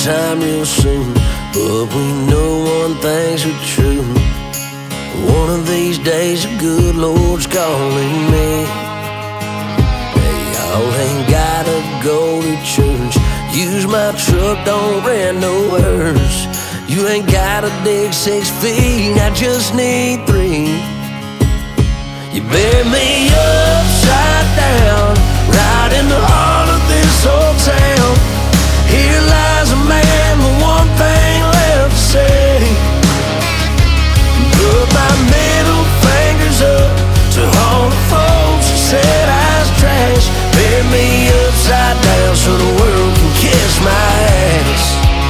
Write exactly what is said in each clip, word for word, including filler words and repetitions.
time real soon, but we know one thing's for true. One of these days the good Lord's calling me. Hey, y'all ain't gotta go to church. Use my truck, don't rent no hearse. You ain't gotta dig six feet, I just need three. You bury me upside down, right in the heart of this old town. Here lies a man with one thing left to say. Put my middle fingers up to all the folks who said I was trash. Bury me upside down so the world can kiss my ass.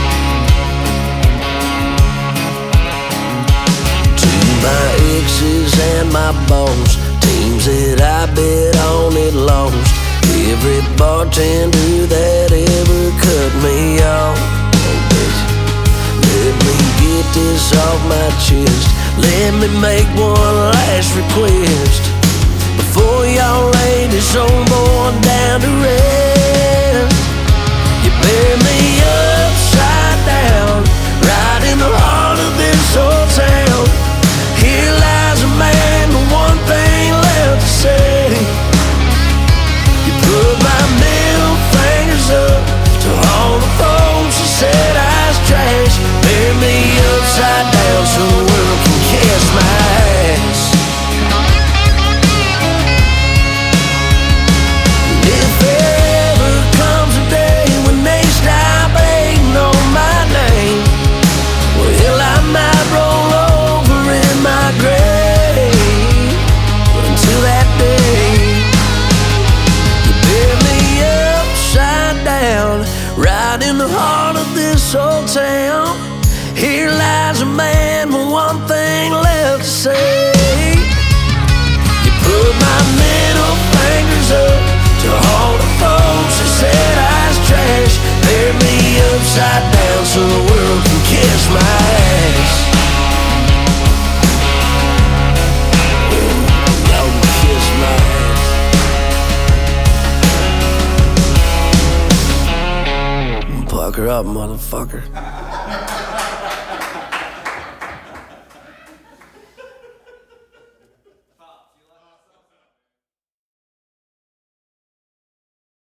To my exes and my boss, teams that I bet on it lost. Every bartender that ever cut me off. Oh, bitch. Let me get this off my chest. Let me make one last request before y'all lay this old boy down to rest. You bury me upside down, right in the heart of this old town. Here lies a man with one thing left to say. You put my middle fingers up to all the folks who said I was trash. Bury me upside down so the world can kiss my ass. And if there ever comes a day when they stop hating on my name, well, I might roll over in my grave. But until that day, you bury me upside down, right in the heart of this old town. Here lies a man with one thing left to say. You put my middle fingers up to all the folks who said I was trash. Bury me upside down so the world can kiss my ass. Y'all can kiss my ass. Pucker up, motherfucker.